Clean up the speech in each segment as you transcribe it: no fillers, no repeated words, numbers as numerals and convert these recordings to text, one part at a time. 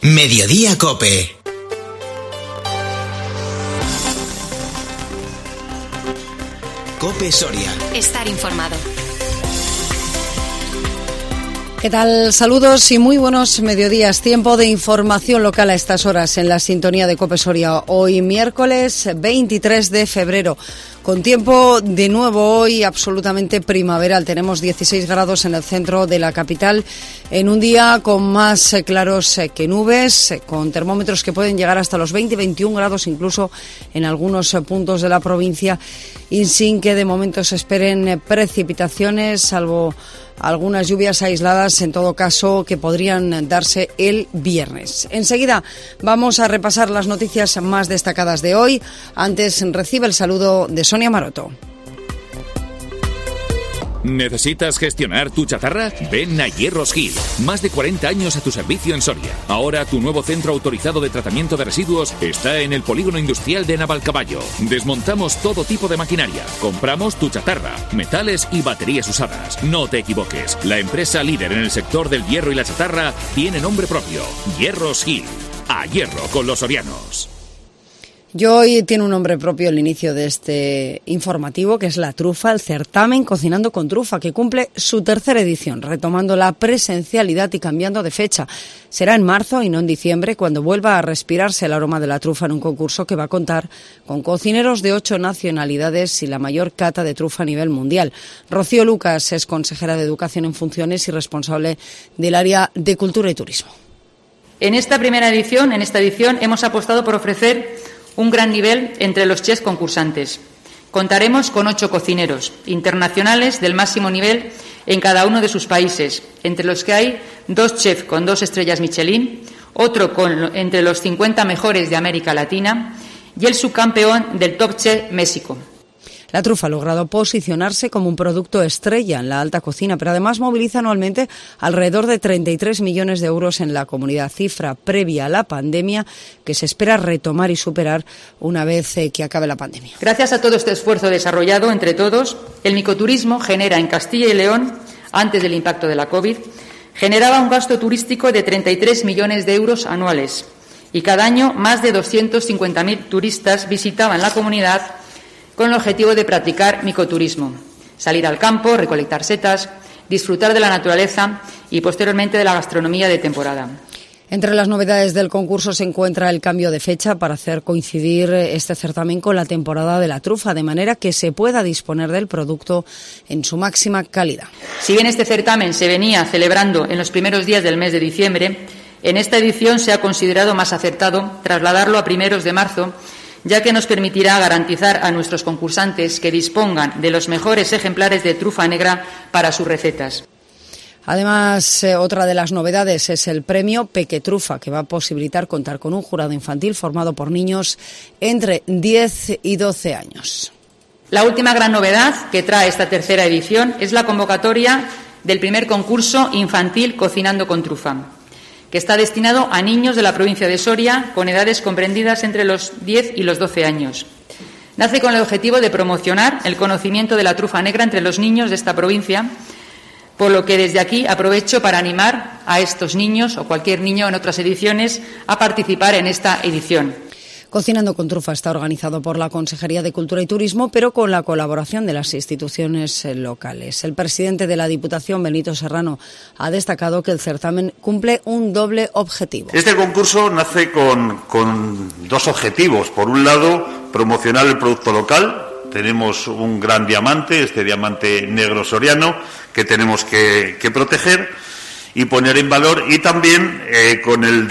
Mediodía COPE. COPE Soria. Estar informado. ¿Qué tal? Saludos y muy buenos mediodías. Tiempo de información local a estas horas en la sintonía de COPE Soria. Hoy miércoles 23 de febrero. Con tiempo de nuevo hoy absolutamente primaveral. Tenemos 16 grados en el centro de la capital en un día con más claros que nubes, con termómetros que pueden llegar hasta los 20-21 grados incluso en algunos puntos de la provincia y sin que de momento se esperen precipitaciones, salvo algunas lluvias aisladas, en todo caso, que podrían darse el viernes. Enseguida vamos a repasar las noticias más destacadas de hoy. Antes recibe el saludo de Sonia Maroto. ¿Necesitas gestionar tu chatarra? Ven a Hierros Gil. Más de 40 años a tu servicio en Soria. Ahora tu nuevo centro autorizado de tratamiento de residuos está en el polígono industrial de Navalcaballo. Desmontamos todo tipo de maquinaria. Compramos tu chatarra, metales y baterías usadas. No te equivoques. La empresa líder en el sector del hierro y la chatarra tiene nombre propio. Hierros Gil. A hierro con los sorianos. Y hoy tiene un nombre propio el inicio de este informativo, que es la trufa, el certamen Cocinando con Trufa, que cumple su tercera edición, retomando la presencialidad y cambiando de fecha. Será en marzo y no en diciembre, cuando vuelva a respirarse el aroma de la trufa en un concurso que va a contar con cocineros de 8 nacionalidades y la mayor cata de trufa a nivel mundial. Rocío Lucas es consejera de Educación en Funciones y responsable del área de Cultura y Turismo. En esta edición, hemos apostado por ofrecer un gran nivel entre los chefs concursantes. Contaremos con 8 cocineros internacionales del máximo nivel en cada uno de sus países, entre los que hay 2 chefs con 2 estrellas Michelin, otro entre los 50 mejores de América Latina y el subcampeón del Top Chef México. La trufa ha logrado posicionarse como un producto estrella en la alta cocina, pero además moviliza anualmente alrededor de 33 millones de euros en la comunidad, cifra previa a la pandemia que se espera retomar y superar una vez que acabe la pandemia. Gracias a todo este esfuerzo desarrollado entre todos, el micoturismo genera en Castilla y León, antes del impacto de la COVID, generaba un gasto turístico de 33 millones de euros anuales y cada año más de 250.000 turistas visitaban la comunidad con el objetivo de practicar micoturismo, salir al campo, recolectar setas, disfrutar de la naturaleza y posteriormente de la gastronomía de temporada. Entre las novedades del concurso se encuentra el cambio de fecha para hacer coincidir este certamen con la temporada de la trufa, de manera que se pueda disponer del producto en su máxima calidad. Si bien este certamen se venía celebrando en los primeros días del mes de diciembre, en esta edición se ha considerado más acertado trasladarlo a primeros de marzo, ya que nos permitirá garantizar a nuestros concursantes que dispongan de los mejores ejemplares de trufa negra para sus recetas. Además, otra de las novedades es el premio Pequetrufa, que va a posibilitar contar con un jurado infantil formado por niños entre 10 y 12 años. La última gran novedad que trae esta tercera edición es la convocatoria del primer concurso infantil Cocinando con Trufa, que está destinado a niños de la provincia de Soria con edades comprendidas entre los 10 y los 12 años. Nace con el objetivo de promocionar el conocimiento de la trufa negra entre los niños de esta provincia, por lo que desde aquí aprovecho para animar a estos niños o cualquier niño en otras ediciones a participar en esta edición. Cocinando con Trufa está organizado por la Consejería de Cultura y Turismo, pero con la colaboración de las instituciones locales. El presidente de la Diputación, Benito Serrano, ha destacado que el certamen cumple un doble objetivo. Este concurso nace con 2 objetivos. Por un lado, promocionar el producto local. Tenemos un gran diamante, este diamante negro soriano, que tenemos que proteger y poner en valor, y también con el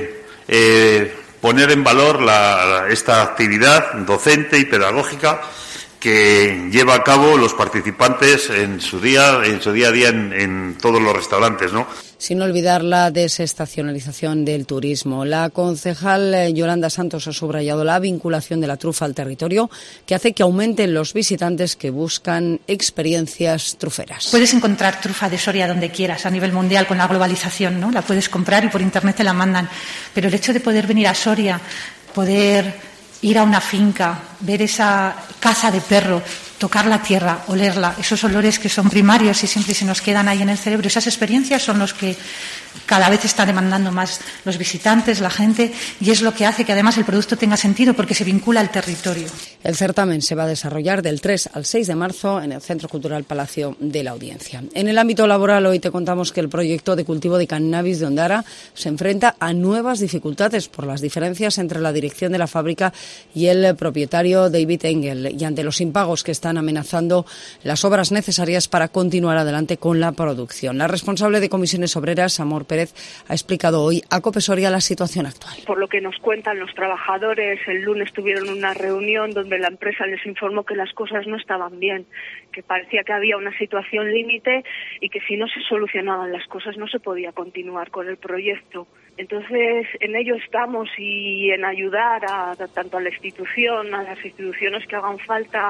de poner en valor esta actividad docente y pedagógica que lleva a cabo los participantes en su día a día en todos los restaurantes, ¿no? Sin olvidar la desestacionalización del turismo. La concejal Yolanda Santos ha subrayado la vinculación de la trufa al territorio, que hace que aumenten los visitantes que buscan experiencias truferas. Puedes encontrar trufa de Soria donde quieras, a nivel mundial, con la globalización, ¿no? La puedes comprar y por internet te la mandan. Pero el hecho de poder venir a Soria, poder ir a una finca, ver esa caza de perro, tocar la tierra, olerla, esos olores que son primarios y siempre se nos quedan ahí en el cerebro, esas experiencias son los que cada vez está demandando más los visitantes, la gente, y es lo que hace que además el producto tenga sentido porque se vincula al territorio. El certamen se va a desarrollar del 3 al 6 de marzo en el Centro Cultural Palacio de la Audiencia. En el ámbito laboral, hoy te contamos que el proyecto de cultivo de cannabis de Ondara se enfrenta a nuevas dificultades por las diferencias entre la dirección de la fábrica y el propietario David Engel, y ante los impagos que están amenazando las obras necesarias para continuar adelante con la producción. La responsable de Comisiones Obreras, Amor Pérez, ha explicado hoy a COPE Soria la situación actual. Por lo que nos cuentan los trabajadores, el lunes tuvieron una reunión donde la empresa les informó que las cosas no estaban bien, que parecía que había una situación límite y que si no se solucionaban las cosas no se podía continuar con el proyecto. Entonces, en ello estamos y en ayudar tanto a la institución, a las instituciones que hagan falta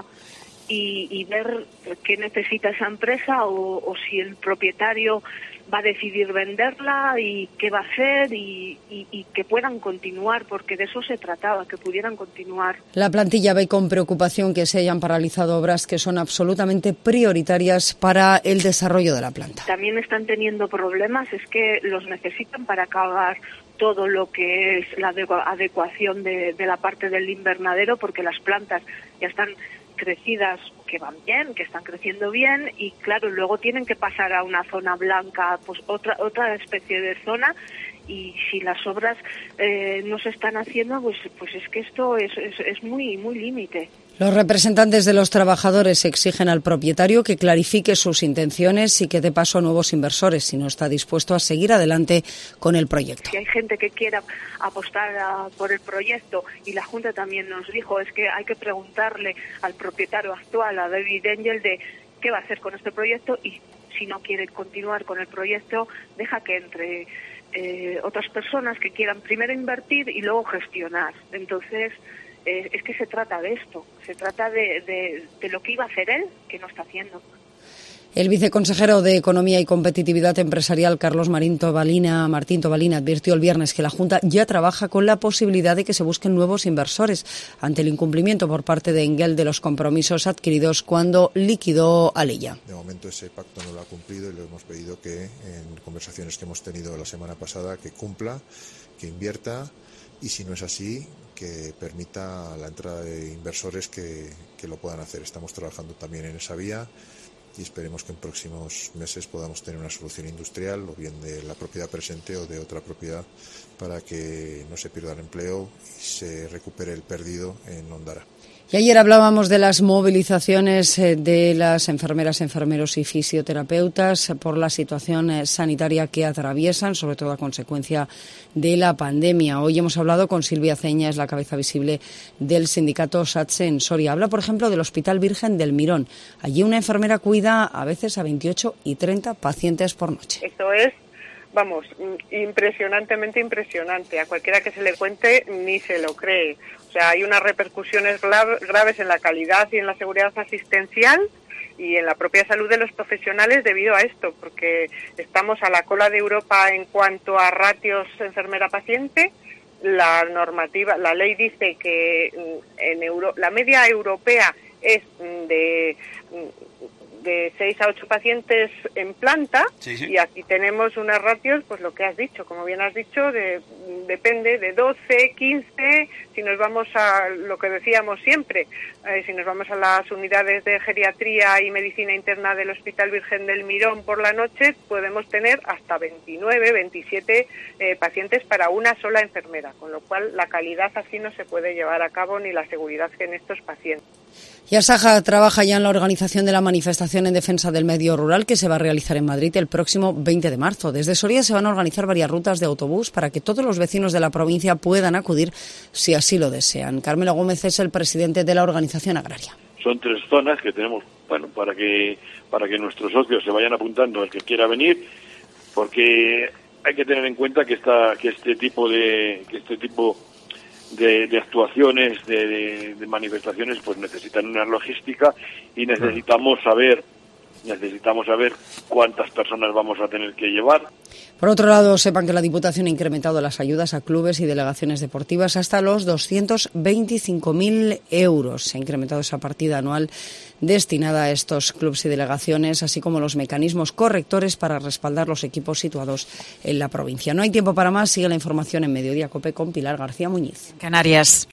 y ver qué necesita esa empresa o si el propietario va a decidir venderla y qué va a hacer y que puedan continuar, porque de eso se trataba, que pudieran continuar. La plantilla ve con preocupación que se hayan paralizado obras que son absolutamente prioritarias para el desarrollo de la planta. También están teniendo problemas, es que los necesitan para acabar todo lo que es la adecuación de la parte del invernadero, porque las plantas ya están crecidas, que van bien, que están creciendo bien, y claro, luego tienen que pasar a una zona blanca, pues otra especie de zona, y si las obras no se están haciendo, pues es que esto es muy límite. Los representantes de los trabajadores exigen al propietario que clarifique sus intenciones y que dé paso a nuevos inversores si no está dispuesto a seguir adelante con el proyecto. Si hay gente que quiera apostar por el proyecto, y la Junta también nos dijo, es que hay que preguntarle al propietario actual, a David Engel, de qué va a hacer con este proyecto, y si no quiere continuar con el proyecto, deja que entre otras personas que quieran primero invertir y luego gestionar. Entonces, es que se trata de esto, se trata de lo que iba a hacer él, que no está haciendo. El viceconsejero de Economía y Competitividad Empresarial, Carlos Martín Tobalina, advirtió el viernes que la Junta ya trabaja con la posibilidad de que se busquen nuevos inversores ante el incumplimiento por parte de Engel de los compromisos adquiridos cuando liquidó Alella. De momento ese pacto no lo ha cumplido y le hemos pedido que, en conversaciones que hemos tenido la semana pasada, que cumpla, que invierta, y si no es así, que permita la entrada de inversores que lo puedan hacer. Estamos trabajando también en esa vía y esperemos que en próximos meses podamos tener una solución industrial, o bien de la propiedad presente o de otra propiedad, para que no se pierda el empleo y se recupere el perdido en Ondara. Y ayer hablábamos de las movilizaciones de las enfermeras, enfermeros y fisioterapeutas por la situación sanitaria que atraviesan, sobre todo a consecuencia de la pandemia. Hoy hemos hablado con Silvia Ceña, es la cabeza visible del sindicato SATSE en Soria. Habla, por ejemplo, del Hospital Virgen del Mirón. Allí una enfermera cuida a veces a 28 y 30 pacientes por noche. Esto es, impresionantemente impresionante. A cualquiera que se le cuente ni se lo cree. O sea, hay unas repercusiones graves en la calidad y en la seguridad asistencial y en la propia salud de los profesionales debido a esto, porque estamos a la cola de Europa en cuanto a ratios enfermera-paciente. La normativa, la ley dice que la media europea es de 6 a 8 pacientes en planta, sí. Y aquí tenemos unas ratios, pues lo que has dicho, como bien has dicho, depende de 12, 15, si nos vamos a lo que decíamos siempre, si nos vamos a las unidades de geriatría y medicina interna del Hospital Virgen del Mirón por la noche, podemos tener hasta 29, 27 pacientes para una sola enfermera, con lo cual la calidad así no se puede llevar a cabo ni la seguridad que en estos pacientes. Y Asaja trabaja ya en la organización de la manifestación en defensa del medio rural que se va a realizar en Madrid el próximo 20 de marzo. Desde Soria se van a organizar varias rutas de autobús para que todos los vecinos de la provincia puedan acudir si así lo desean. Carmelo Gómez es el presidente de la organización agraria. Son 3 zonas que tenemos, para que nuestros socios se vayan apuntando el que quiera venir, porque hay que tener en cuenta que este tipo de actuaciones, de manifestaciones, pues necesitan una logística y necesitamos saber necesitamos saber cuántas personas vamos a tener que llevar. Por otro lado, sepan que la Diputación ha incrementado las ayudas a clubes y delegaciones deportivas hasta los 225.000 euros. Se ha incrementado esa partida anual destinada a estos clubes y delegaciones, así como los mecanismos correctores para respaldar los equipos situados en la provincia. No hay tiempo para más. Sigue la información en Mediodía COPE con Pilar García Muñiz. Canarias.